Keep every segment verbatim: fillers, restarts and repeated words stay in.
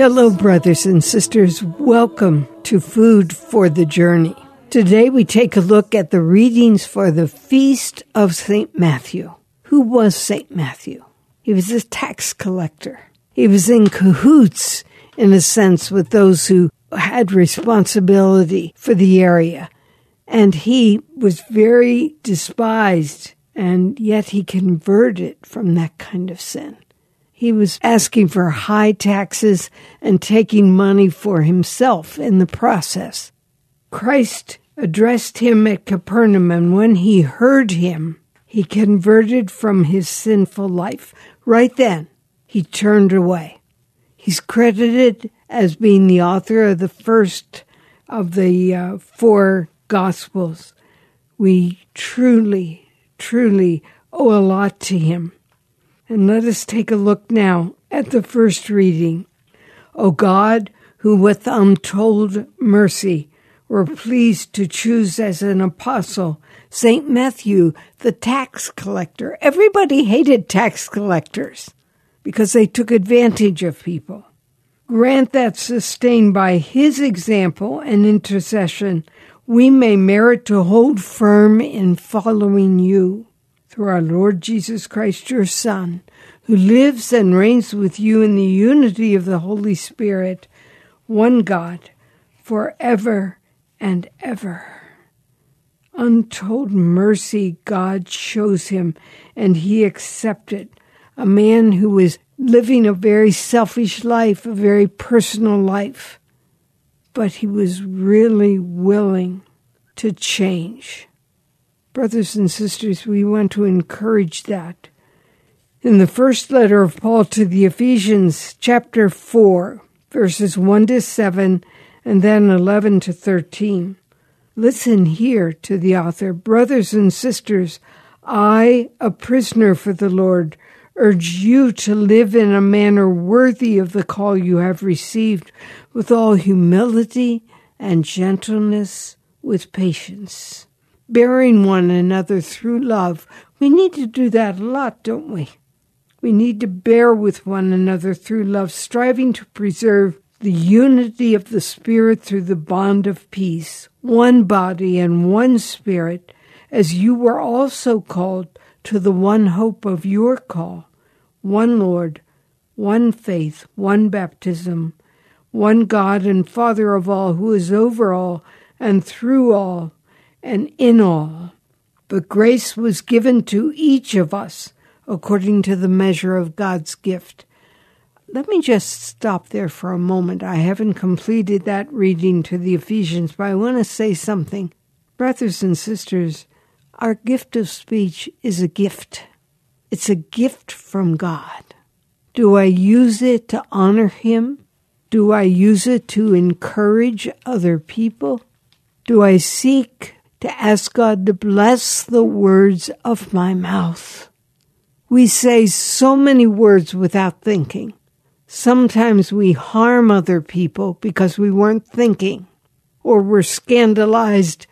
Hello, brothers and sisters. Welcome to Food for the Journey. Today we take a look at the readings for the Feast of Saint Matthew. Who was Saint Matthew? He was a tax collector. He was in cahoots, in a sense, with those who had responsibility for the area. And he was very despised, and yet he converted from that kind of sin. He was asking for high taxes and taking money for himself in the process. Christ addressed him at Capernaum, and when he heard him, he converted from his sinful life. Right then, he turned away. He's credited as being the author of the first of the uh, four Gospels. We truly, truly owe a lot to him. And let us take a look now at the first reading. O God, who with untold mercy were pleased to choose as an apostle Saint Matthew, the tax collector. Everybody hated tax collectors because they took advantage of people. Grant that, sustained by his example and intercession, we may merit to hold firm in following you. Through our Lord Jesus Christ, your Son, who lives and reigns with you in the unity of the Holy Spirit, one God, forever and ever. Untold mercy God shows him, and he accepted. A man who was living a very selfish life, a very personal life, but he was really willing to change. Brothers and sisters, we want to encourage that. In the first letter of Paul to the Ephesians, chapter four, verses one to seven, and then eleven to thirteen, listen here to the author. Brothers and sisters, I, a prisoner for the Lord, urge you to live in a manner worthy of the call you have received, with all humility and gentleness, with patience, bearing one another through love. We need to do that a lot, don't we? We need to bear with one another through love, striving to preserve the unity of the Spirit through the bond of peace, one body and one Spirit, as you were also called to the one hope of your call, one Lord, one faith, one baptism, one God and Father of all, who is over all and through all and in all. But grace was given to each of us according to the measure of God's gift. Let me just stop there for a moment. I haven't completed that reading to the Ephesians, but I want to say something. Brothers and sisters, our gift of speech is a gift. It's a gift from God. Do I use it to honor him? Do I use it to encourage other people? Do I seek to ask God to bless the words of my mouth? We say so many words without thinking. Sometimes we harm other people because we weren't thinking, or we're scandalized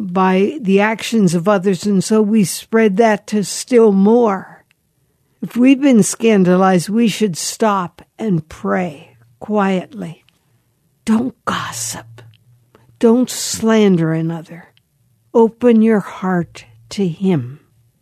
by the actions of others, and so we spread that to still more. If we've been scandalized, we should stop and pray quietly. Don't gossip. Don't slander another. Open your heart to him.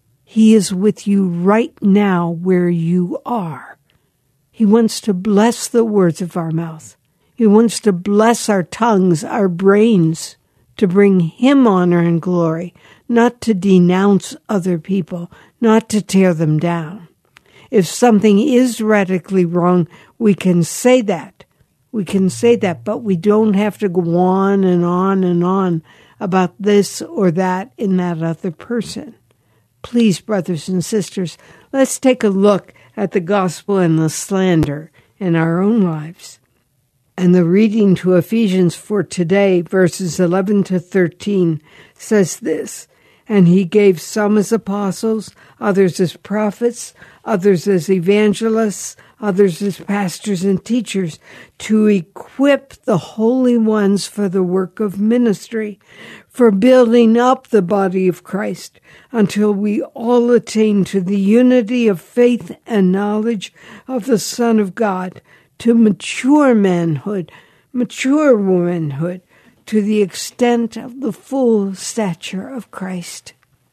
He is with you right now where you are. He wants to bless the words of our mouth. He wants to bless our tongues, our brains, to bring him honor and glory, not to denounce other people, not to tear them down. If something is radically wrong, we can say that. We can say that, but we don't have to go on and on and on about this or that in that other person. Please, brothers and sisters, let's take a look at the gospel and the slander in our own lives. And the reading to Ephesians for today, verses eleven to thirteen, says this, And he gave some as apostles, others as prophets, others as evangelists, others as pastors and teachers, to equip the holy ones for the work of ministry, for building up the body of Christ, until we all attain to the unity of faith and knowledge of the Son of God, to mature manhood, mature womanhood, to the extent of the full stature of Christ.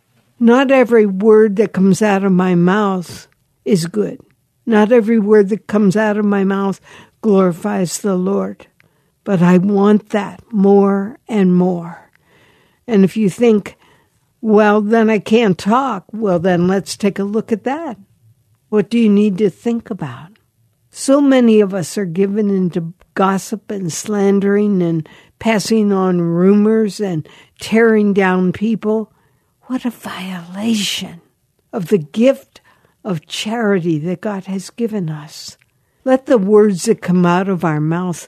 Not every word that comes out of my mouth is good. Not every word that comes out of my mouth glorifies the Lord. But I want that more and more. And if you think, well, then I can't talk, well, then let's take a look at that. What do you need to think about? So many of us are given into gossip and slandering and passing on rumors and tearing down people. What a violation of the gift of charity that God has given us. Let the words that come out of our mouth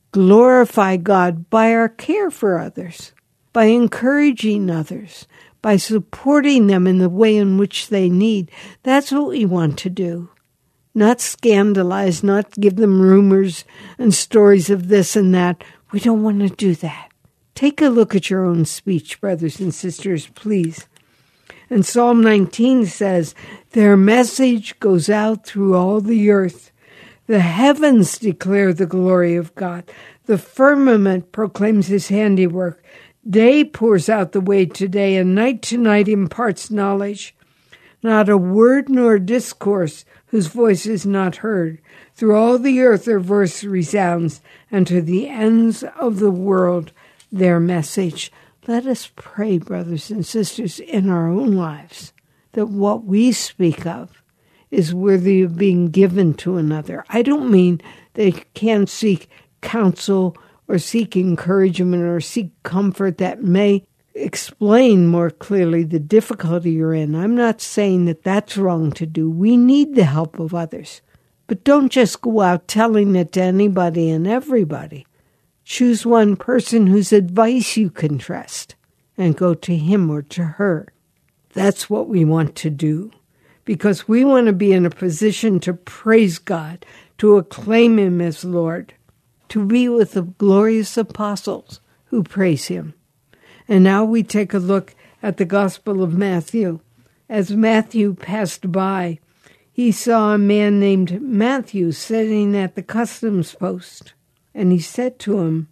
glorify God by our care for others, by encouraging others, by supporting them in the way in which they need. That's what we want to do. Not scandalize, not give them rumors and stories of this and that. We don't want to do that. Take a look at your own speech, brothers and sisters, please. And Psalm nineteen says, their message goes out through all the earth. The heavens declare the glory of God. The firmament proclaims his handiwork. Day pours out the way to day, and night to night imparts knowledge. Not a word nor a discourse whose voice is not heard. Through all the earth their voice resounds, and to the ends of the world their message. Let us pray, brothers and sisters, in our own lives, that what we speak of is worthy of being given to another. I don't mean they can't seek counsel or seek encouragement or seek comfort that may explain more clearly the difficulty you're in. I'm not saying that that's wrong to do. We need the help of others. But don't just go out telling it to anybody and everybody. Choose one person whose advice you can trust and go to him or to her. That's what we want to do, because we want to be in a position to praise God, to acclaim him as Lord, to be with the glorious apostles who praise him. And now we take a look at the Gospel of Matthew. As Matthew passed by, he saw a man named Matthew sitting at the customs post. And he said to him,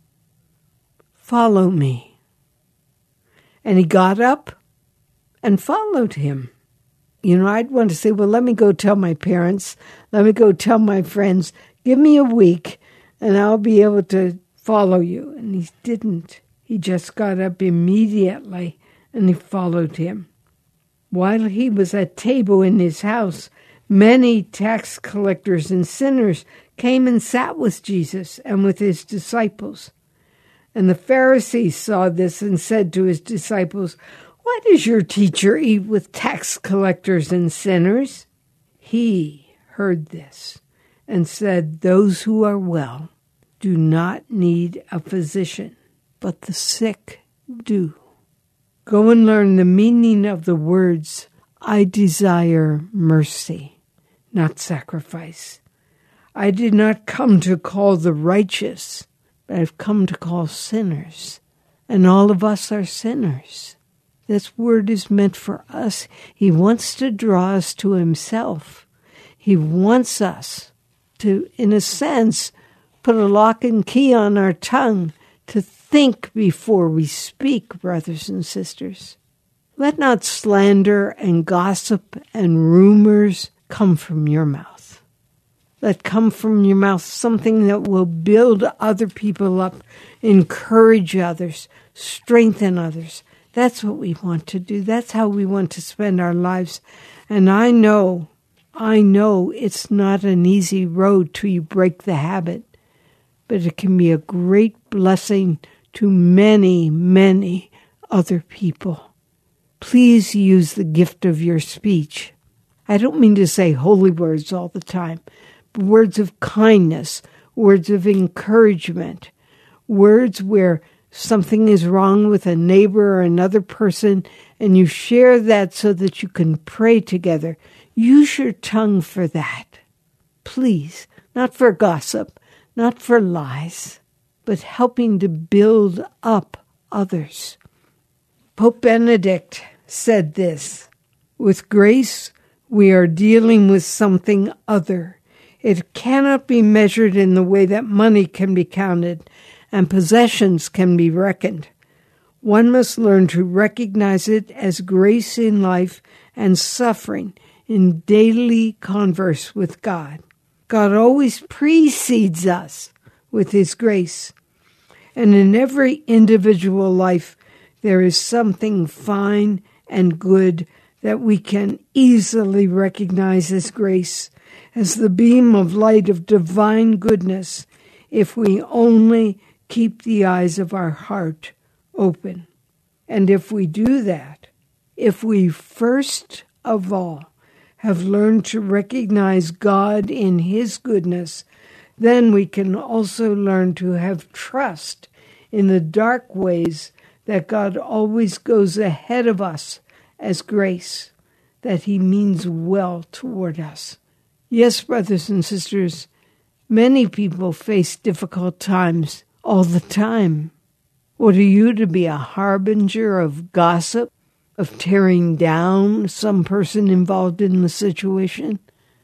"Follow me." And he got up and followed him. You know, I'd want to say, well, let me go tell my parents. Let me go tell my friends. Give me a week and I'll be able to follow you. And he didn't. He just got up immediately and he followed him. While he was at table in his house, many tax collectors and sinners came and sat with Jesus and with his disciples. And the Pharisees saw this and said to his disciples, "Why does your teacher eat with tax collectors and sinners?" He heard this and said, "Those who are well do not need a physician, but the sick do." Go and learn the meaning of the words, "I desire mercy, not sacrifice. I did not come to call the righteous, but I've come to call sinners." And all of us are sinners. This word is meant for us. He wants to draw us to himself. He wants us to, in a sense, put a lock and key on our tongue to think before we speak, brothers and sisters. Let not slander and gossip and rumors come from your mouth. Let come from your mouth something that will build other people up, encourage others, strengthen others. That's what we want to do. That's how we want to spend our lives. And I know, I know it's not an easy road till you break the habit, but it can be a great blessing to many, many other people. Please use the gift of your speech. I don't mean to say holy words all the time, but words of kindness, words of encouragement, words where something is wrong with a neighbor or another person, and you share that so that you can pray together. Use your tongue for that. Please, not for gossip, not for lies, but helping to build up others. Pope Benedict said this, "With grace, we are dealing with something other. It cannot be measured in the way that money can be counted and possessions can be reckoned. One must learn to recognize it as grace in life and suffering in daily converse with God. God always precedes us with His grace. And in every individual life, there is something fine and good that we can easily recognize as grace, as the beam of light of divine goodness, if we only keep the eyes of our heart open. And if we do that, if we first of all have learned to recognize God in His goodness, then we can also learn to have trust in the dark ways that God always goes ahead of us as grace, that He means well toward us. Yes, brothers and sisters, many people face difficult times all the time. What are you to be, a harbinger of gossip, of tearing down some person involved in the situation?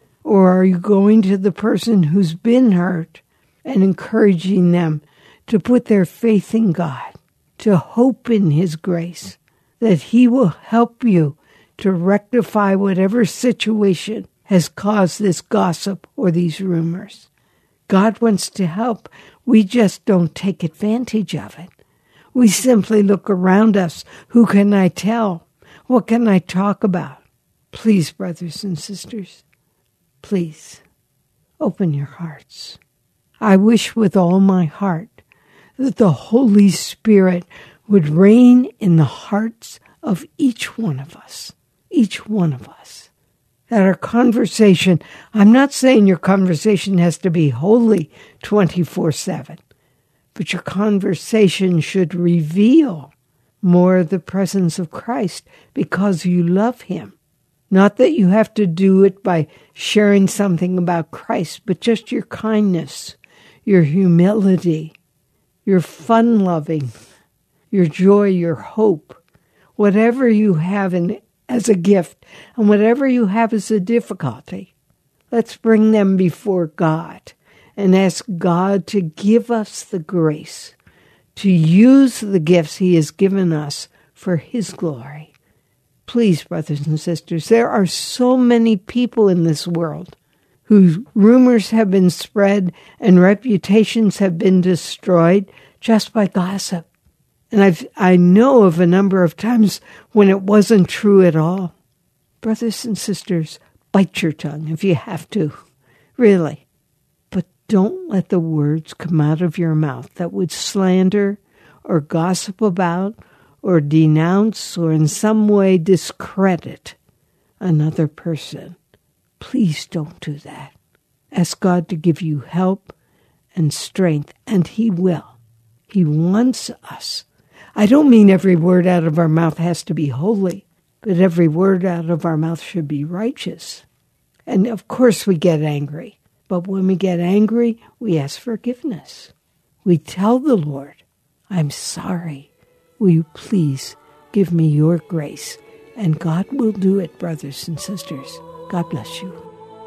Or are you going to the person who's been hurt and encouraging them to put their faith in God, to hope in His grace, that He will help you to rectify whatever situation has caused this gossip or these rumors? God wants to help. We just don't take advantage of it. We simply look around us. Who can I tell? What can I talk about? Please, brothers and sisters, please open your hearts. I wish with all my heart that the Holy Spirit would reign in the hearts of each one of us, each one of us. That our conversation, I'm not saying your conversation has to be holy twenty-four seven, but your conversation should reveal more of the presence of Christ because you love Him. Not that you have to do it by sharing something about Christ, but just your kindness, your humility, your fun-loving, your joy, your hope, whatever you have in, as a gift, and whatever you have as a difficulty. Let's bring them before God and ask God to give us the grace to use the gifts He has given us for His glory. Please, brothers and sisters, there are so many people in this world whose rumors have been spread and reputations have been destroyed just by gossip. And I've, I know of a number of times when it wasn't true at all. Brothers and sisters, bite your tongue if you have to, really. But don't let the words come out of your mouth that would slander or gossip about or denounce or in some way discredit another person. Please don't do that. Ask God to give you help and strength, and He will. He wants us. I don't mean every word out of our mouth has to be holy, but every word out of our mouth should be righteous. And of course we get angry, but when we get angry, we ask forgiveness. We tell the Lord, I'm sorry. Will you please give me your grace? And God will do it, brothers and sisters. God bless you.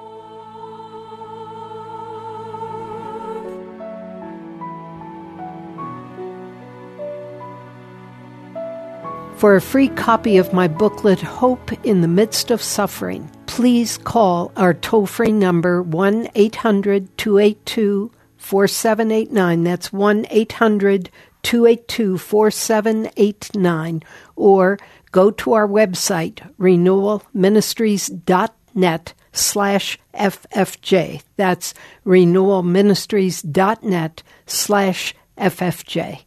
For a free copy of my booklet, Hope in the Midst of Suffering, please call our toll-free number one eight hundred two eight two four seven eight nine. That's one eight hundred two eight two four seven eight nine. Or go to our website, renewal ministries dot net slash F F J. That's renewal ministries dot net slash F F J.